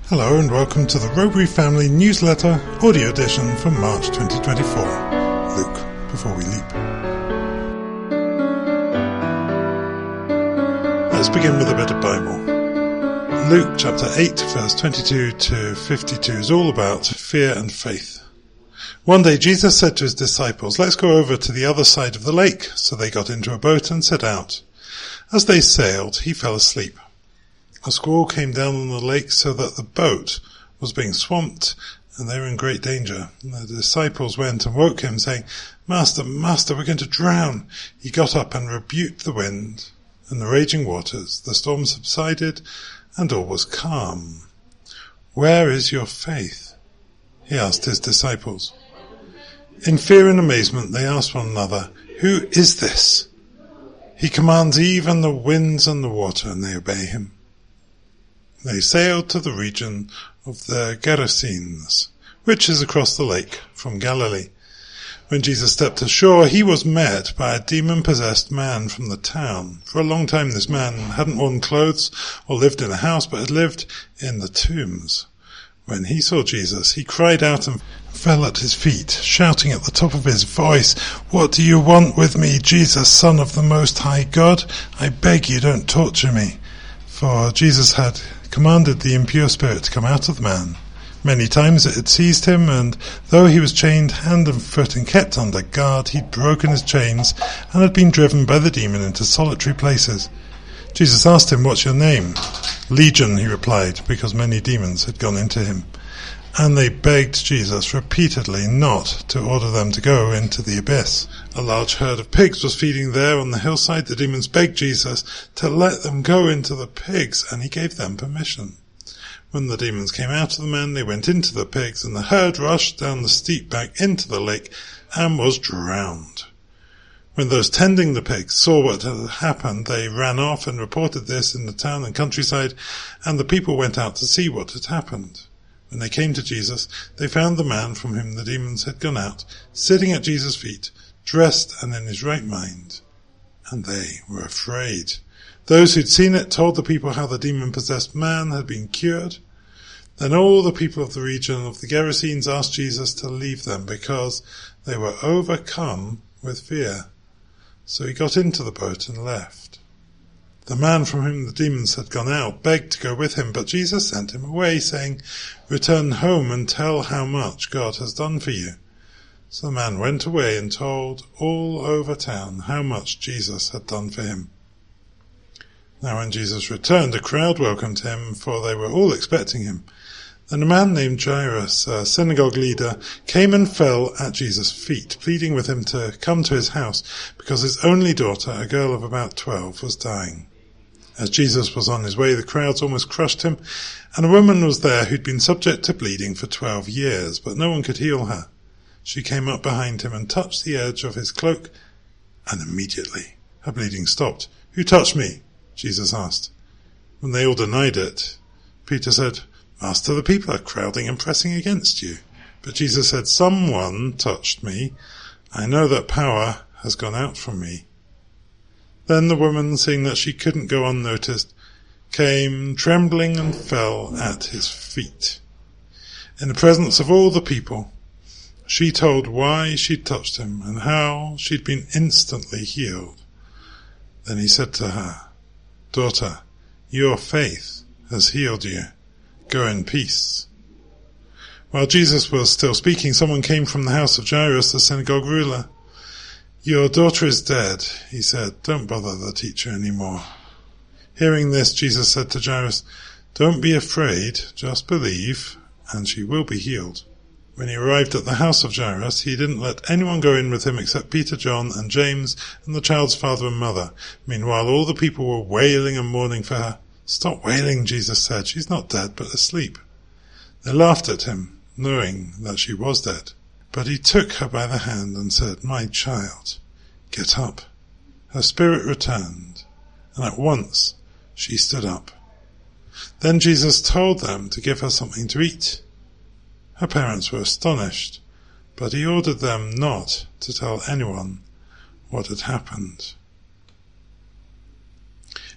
Hello and welcome to the Rowberry Family Newsletter audio edition for March 2024. Luke, before we leap. Let's begin with a bit of Bible. Luke chapter 8 verse 22 to 52 is all about fear and faith. One day Jesus said to his disciples, "Let's go over to the other side of the lake." So they got into a boat and set out. As they sailed, he fell asleep. A squall came down on the lake so that the boat was being swamped and they were in great danger. And the disciples went and woke him, saying, Master, we're going to drown." He got up and rebuked the wind and the raging waters. The storm subsided and all was calm. "Where is your faith?" he asked his disciples. In fear and amazement they asked one another, "Who is this? He commands even the winds and the water, and they obey him." They sailed to the region of the Gerasenes, which is across the lake from Galilee. When Jesus stepped ashore, he was met by a demon-possessed man from the town. For a long time this man hadn't worn clothes or lived in a house, but had lived in the tombs. When he saw Jesus, he cried out and fell at his feet, shouting at the top of his voice, "What do you want with me, Jesus, Son of the Most High God? I beg you, don't torture me." For Jesus had commanded the impure spirit to come out of the man. Many times it had seized him, and though he was chained hand and foot and kept under guard, he'd broken his chains and had been driven by the demon into solitary places. Jesus asked him, "What's your name?" "Legion," he replied, because many demons had gone into him. And they begged Jesus repeatedly not to order them to go into the abyss. A large herd of pigs was feeding there on the hillside. The demons begged Jesus to let them go into the pigs, and he gave them permission. When the demons came out of the man, they went into the pigs, and the herd rushed down the steep bank into the lake and was drowned. When those tending the pigs saw what had happened, they ran off and reported this in the town and countryside, and the people went out to see what had happened. When they came to Jesus, they found the man from whom the demons had gone out, sitting at Jesus' feet, dressed and in his right mind. And they were afraid. Those who'd seen it told the people how the demon-possessed man had been cured. Then all the people of the region of the Gerasenes asked Jesus to leave them because they were overcome with fear. So he got into the boat and left. The man from whom the demons had gone out begged to go with him, but Jesus sent him away, saying, "Return home and tell how much God has done for you." So the man went away and told all over town how much Jesus had done for him. Now when Jesus returned, a crowd welcomed him, for they were all expecting him. Then a man named Jairus, a synagogue leader, came and fell at Jesus' feet, pleading with him to come to his house, because his only daughter, a girl of about 12, was dying. As Jesus was on his way, the crowds almost crushed him, and a woman was there who'd been subject to bleeding for 12 years, but no one could heal her. She came up behind him and touched the edge of his cloak, and immediately her bleeding stopped. "Who touched me?" Jesus asked. When they all denied it, Peter said, "Master, the people are crowding and pressing against you." But Jesus said, "Someone touched me. I know that power has gone out from me." Then the woman, seeing that she couldn't go unnoticed, came trembling and fell at his feet. In the presence of all the people, she told why she'd touched him and how she'd been instantly healed. Then he said to her, "Daughter, your faith has healed you. Go in peace." While Jesus was still speaking, someone came from the house of Jairus, the synagogue ruler. "Your daughter is dead," he said. "Don't bother the teacher anymore." Hearing this, Jesus said to Jairus, "Don't be afraid, just believe, and she will be healed." When he arrived at the house of Jairus, he didn't let anyone go in with him except Peter, John, and James, and the child's father and mother. Meanwhile, all the people were wailing and mourning for her. "Stop wailing," Jesus said. "She's not dead, but asleep." They laughed at him, knowing that she was dead. But he took her by the hand and said, "My child, get up." Her spirit returned, and at once she stood up. Then Jesus told them to give her something to eat. Her parents were astonished, but he ordered them not to tell anyone what had happened.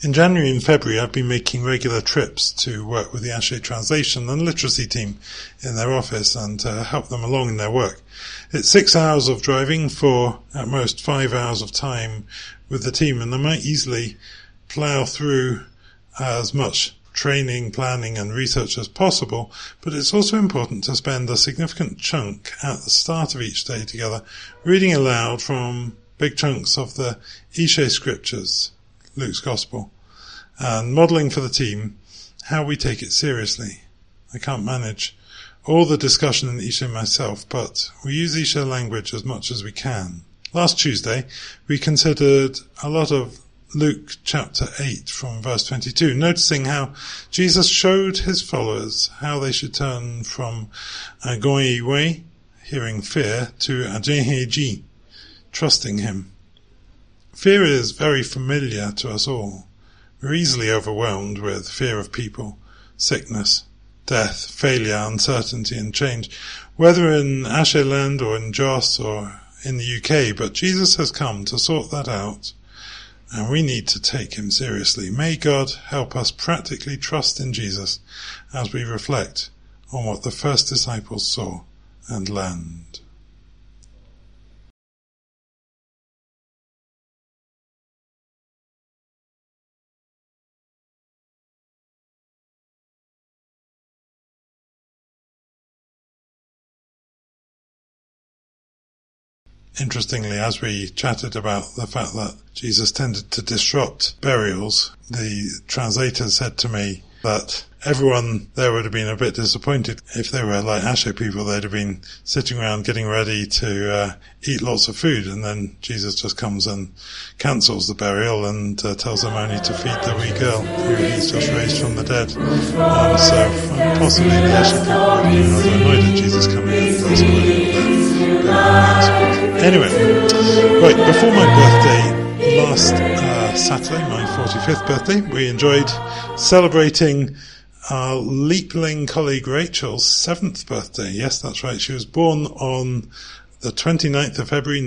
In January and February, I've been making regular trips to work with the Ashe translation and literacy team in their office and help them along in their work. It's 6 hours of driving for at most 5 hours of time with the team, and I might easily plough through as much training, planning and research as possible, but it's also important to spend a significant chunk at the start of each day together, reading aloud from big chunks of the Ishe scriptures, Luke's Gospel, and modelling for the team how we take it seriously. I can't manage all the discussion in Ishe myself, but we use Ishe language as much as we can. Last Tuesday, we considered a lot of Luke chapter 8 from verse 22, noticing how Jesus showed his followers how they should turn from Agoiwe, hearing fear, to Ajeheji, trusting him. Fear is very familiar to us all. We're easily overwhelmed with fear of people, sickness, death, failure, uncertainty and change, whether in Ashe land or in Jos or in the UK, but Jesus has come to sort that out, and we need to take him seriously. May God help us practically trust in Jesus as we reflect on what the first disciples saw and learned. Interestingly, as we chatted about the fact that Jesus tended to disrupt burials, the translator said to me that everyone there would have been a bit disappointed if they were like Ashe people. They'd have been sitting around getting ready to eat lots of food, and then Jesus just comes and cancels the burial and tells them only to feed the wee girl who he's just raised from the dead. So possibly the Ashe people would have been rather annoyed at Jesus coming in and spoiling their burial. Anyway, right, before my birthday last Saturday, my 45th birthday, we enjoyed celebrating our Leapling colleague Rachel's 7th birthday. Yes, that's right. She was born on the 29th of February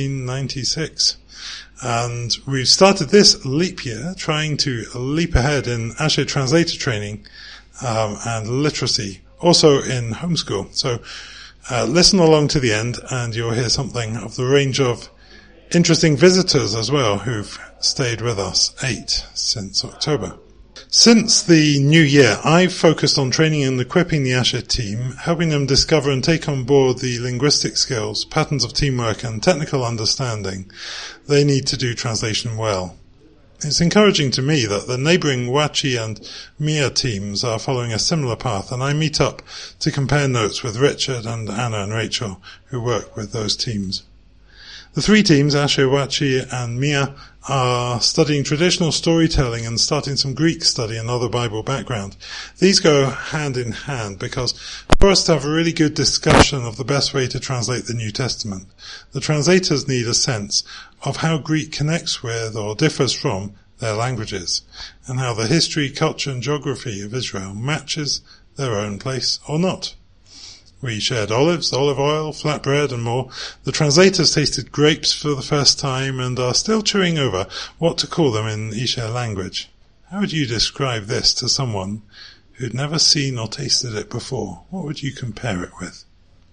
1996. And we've started this leap year trying to leap ahead in Ashe translator training and literacy, also in homeschool. So listen along to the end and you'll hear something of the range of interesting visitors as well who've stayed with us 8 since October. Since the new year, I've focused on training and equipping the Ashe team, helping them discover and take on board the linguistic skills, patterns of teamwork and technical understanding they need to do translation well. It's encouraging to me that the neighbouring Wachi and Mia teams are following a similar path, and I meet up to compare notes with Richard and Anna and Rachel, who work with those teams. The 3 teams, Ashe, Wachi and Mia, are studying traditional storytelling and starting some Greek study and other Bible background. These go hand in hand because for us to have a really good discussion of the best way to translate the New Testament, the translators need a sense of how Greek connects with or differs from their languages, and how the history, culture and geography of Israel matches their own place or not. We shared olives, olive oil, flatbread and more. The translators tasted grapes for the first time and are still chewing over what to call them in Ishe language. How would you describe this to someone who'd never seen or tasted it before? What would you compare it with?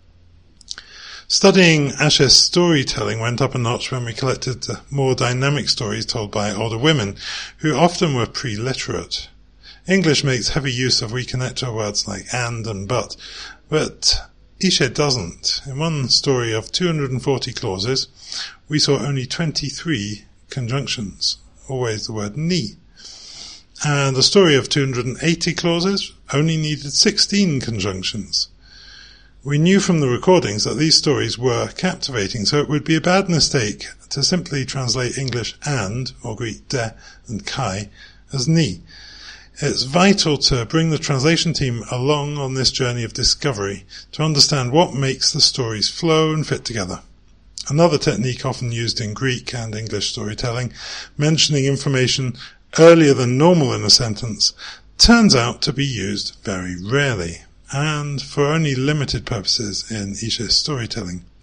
Studying Ashe's storytelling went up a notch when we collected more dynamic stories told by older women, who often were pre-literate. English makes heavy use of reconnector words like and but Ishe doesn't. In one story of 240 clauses, we saw only 23 conjunctions, always the word ni. And a story of 280 clauses only needed 16 conjunctions. We knew from the recordings that these stories were captivating, so it would be a bad mistake to simply translate English and, or Greek de and kai, as ni. It's vital to bring the translation team along on this journey of discovery to understand what makes the stories flow and fit together. Another technique often used in Greek and English storytelling, mentioning information earlier than normal in a sentence, turns out to be used very rarely, and for only limited purposes in Ishe storytelling.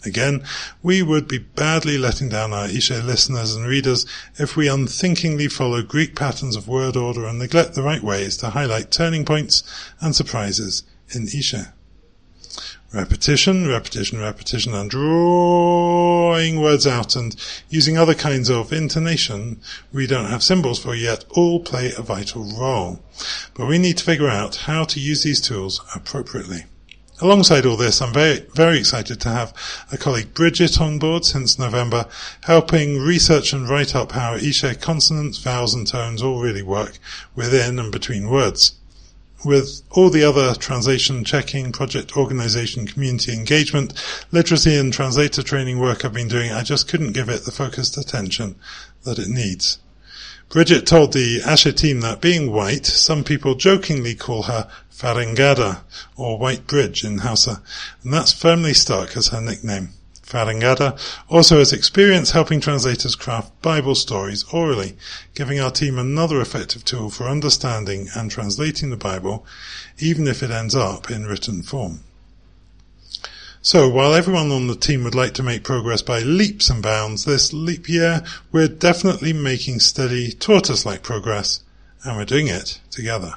Again, we would be badly letting down our Ishe listeners and readers if we unthinkingly follow Greek patterns of word order and neglect the right ways to highlight turning points and surprises in Ishe. Repetition, repetition, repetition, and drawing words out and using other kinds of intonation we don't have symbols for yet all play a vital role. But we need to figure out how to use these tools appropriately. Alongside all this, I'm very excited to have a colleague Bridget on board since November, helping research and write up how Ishe consonants, vowels and tones all really work within and between words. With all the other translation, checking, project organisation, community engagement, literacy and translator training work I've been doing, I just couldn't give it the focused attention that it needs. Bridget told the Ashe team that being white, some people jokingly call her Faringada, or White Bridge in Hausa, and that's firmly stuck as her nickname. Faringada also has experience helping translators craft Bible stories orally, giving our team another effective tool for understanding and translating the Bible, even if it ends up in written form. So, while everyone on the team would like to make progress by leaps and bounds this leap year, we're definitely making steady, tortoise-like progress, and we're doing it together.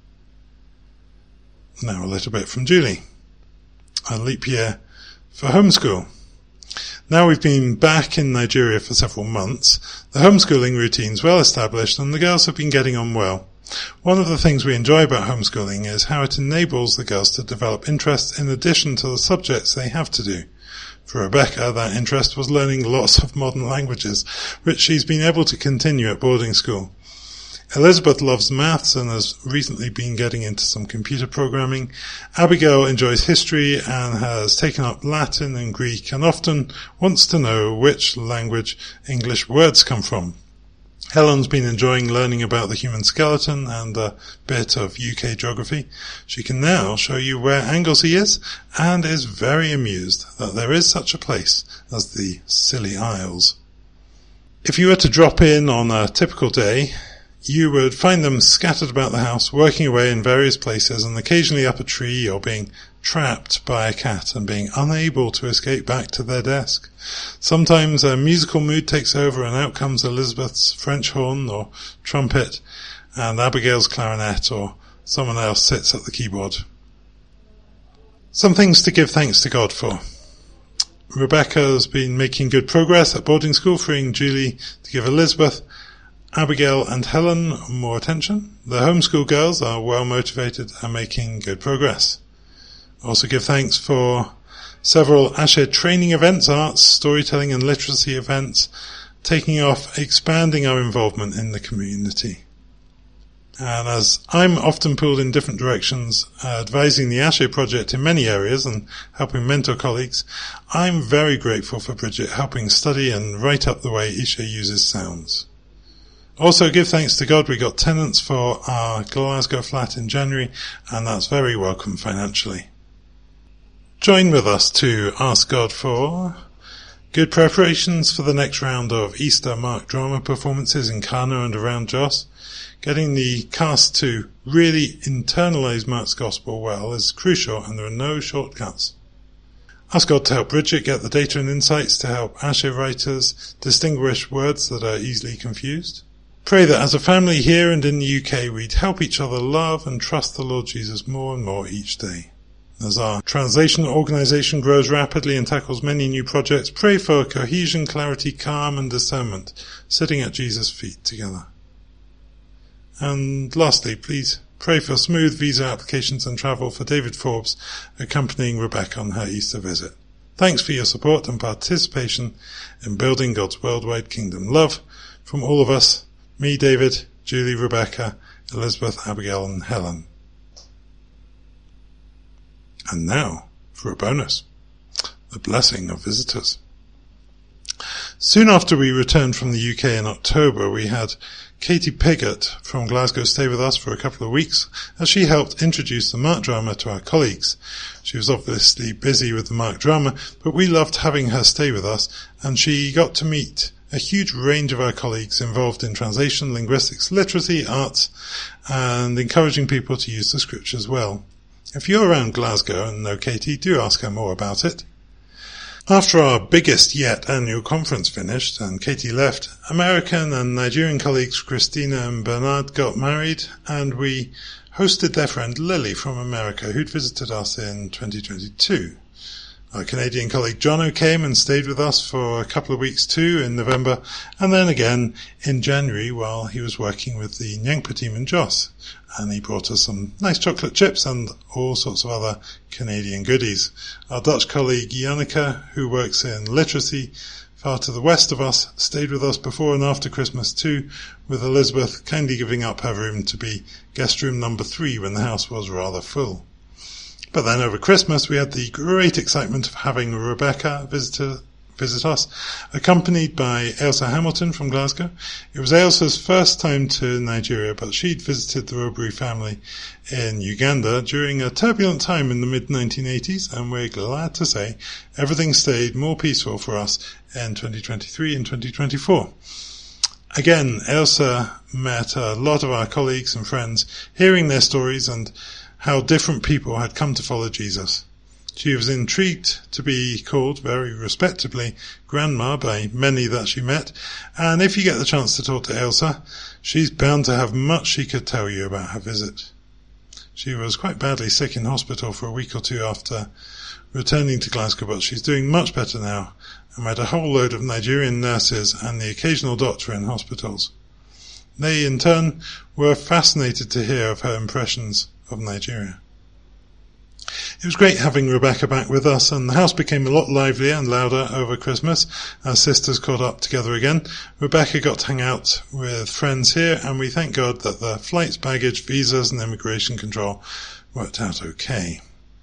Now a little bit from Julie. A leap year for homeschool. Now we've been back in Nigeria for several months, the homeschooling routine's well established and the girls have been getting on well. One of the things we enjoy about homeschooling is how it enables the girls to develop interests in addition to the subjects they have to do. For Rebecca, that interest was learning lots of modern languages, which she's been able to continue at boarding school. Elizabeth loves maths and has recently been getting into some computer programming. Abigail enjoys history and has taken up Latin and Greek and often wants to know which language English words come from. Helen's been enjoying learning about the human skeleton and a bit of UK geography. She can now show you where Anglesey is and is very amused that there is such a place as the Scilly Isles. If you were to drop in on a typical day, you would find them scattered about the house, working away in various places and occasionally up a tree or being trapped by a cat and being unable to escape back to their desk. Sometimes a musical mood takes over and out comes Elizabeth's French horn or trumpet and Abigail's clarinet or someone else sits at the keyboard. Some things to give thanks to God for. Rebecca's been making good progress at boarding school, freeing Julie to give Elizabeth, Abigail and Helen more attention. The homeschool girls are well motivated and making good progress. Also give thanks for several Ashe training events, arts, storytelling and literacy events, taking off, expanding our involvement in the community. And as I'm often pulled in different directions, advising the Ashe project in many areas and helping mentor colleagues, I'm very grateful for Bridget helping study and write up the way Ishe uses sounds. Also give thanks to God we got tenants for our Glasgow flat in January, and that's very welcome financially. Join with us to ask God for good preparations for the next round of Easter Mark drama performances in Kano and around Jos. Getting the cast to really internalise Mark's Gospel well is crucial and there are no shortcuts. Ask God to help Bridget get the data and insights to help Ashe writers distinguish words that are easily confused. Pray that as a family here and in the UK we'd help each other love and trust the Lord Jesus more and more each day. As our translation organisation grows rapidly and tackles many new projects, pray for cohesion, clarity, calm and discernment, sitting at Jesus' feet together. And lastly, please pray for smooth visa applications and travel for David Forbes, accompanying Rebecca on her Easter visit. Thanks for your support and participation in building God's worldwide kingdom. Love from all of us. Me, David, Julie, Rebecca, Elizabeth, Abigail and Helen. And now for a bonus. The blessing of visitors. Soon after we returned from the UK in October, we had Katie Piggott from Glasgow stay with us for a couple of weeks as she helped introduce the Mark drama to our colleagues. She was obviously busy with the Mark drama, but we loved having her stay with us and she got to meet a huge range of our colleagues involved in translation, linguistics, literacy, arts, and encouraging people to use the scriptures well. If you're around Glasgow and know Katie, do ask her more about it. After our biggest yet annual conference finished and Katie left, American and Nigerian colleagues Christina and Bernard got married, and we hosted their friend Lily from America, who'd visited us in 2022. Our Canadian colleague Jono came and stayed with us for a couple of weeks too in November, and then again in January while he was working with the Nyangpa team in Jos. And he brought us some nice chocolate chips and all sorts of other Canadian goodies. Our Dutch colleague Janneke, who works in literacy far to the west of us, stayed with us before and after Christmas too, with Elizabeth kindly giving up her room to be guest room number 3 when the house was rather full. But then over Christmas we had the great excitement of having Rebecca visit us, accompanied by Ailsa Hamilton from Glasgow. It was Ailsa's first time to Nigeria, but she'd visited the Robbery family in Uganda during a turbulent time in the mid-1980s, and we're glad to say everything stayed more peaceful for us in 2023 and 2024. Again, Ailsa met a lot of our colleagues and friends, hearing their stories and how different people had come to follow Jesus. She was intrigued to be called, very respectably, Grandma by many that she met, and if you get the chance to talk to Ailsa, she's bound to have much she could tell you about her visit. She was quite badly sick in hospital for a week or two after returning to Glasgow, but she's doing much better now, and met a whole load of Nigerian nurses and the occasional doctor in hospitals. They, in turn, were fascinated to hear of her impressions of Nigeria. It was great having Rebecca back with us, and the house became a lot livelier and louder over Christmas. Our sisters caught up together again. Rebecca got to hang out with friends here, and we thank God that the flights, baggage, visas and immigration control worked out okay.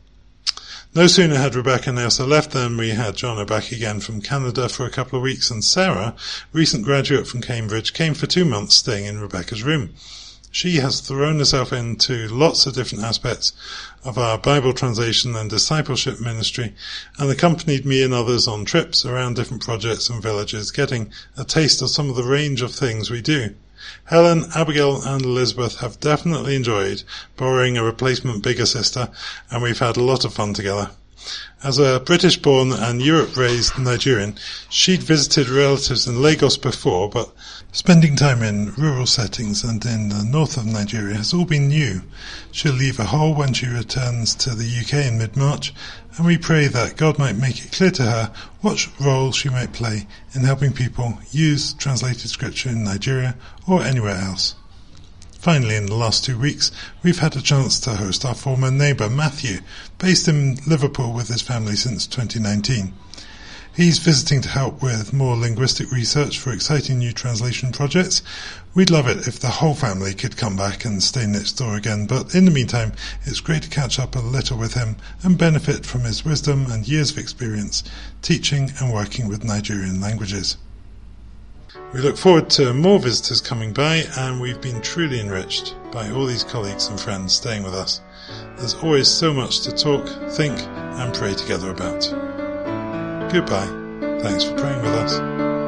No sooner had Rebecca and Ailsa left than we had Jono back again from Canada for a couple of weeks, and Sarah, recent graduate from Cambridge, came for 2 months staying in Rebecca's room. She has thrown herself into lots of different aspects of our Bible translation and discipleship ministry, and accompanied me and others on trips around different projects and villages, getting a taste of some of the range of things we do. Helen, Abigail and Elizabeth have definitely enjoyed borrowing a replacement bigger sister, and we've had a lot of fun together. As a British-born and Europe-raised Nigerian, she'd visited relatives in Lagos before, but spending time in rural settings and in the north of Nigeria has all been new. She'll leave a Hull when she returns to the UK in mid-March, and we pray that God might make it clear to her what role she might play in helping people use translated scripture in Nigeria or anywhere else. Finally, in the last 2 weeks, we've had a chance to host our former neighbour, Matthew, based in Liverpool with his family since 2019. He's visiting to help with more linguistic research for exciting new translation projects. We'd love it if the whole family could come back and stay next door again, but in the meantime, it's great to catch up a little with him and benefit from his wisdom and years of experience teaching and working with Nigerian languages. We look forward to more visitors coming by, and we've been truly enriched by all these colleagues and friends staying with us. There's always so much to talk, think and pray together about. Goodbye. Thanks for praying with us.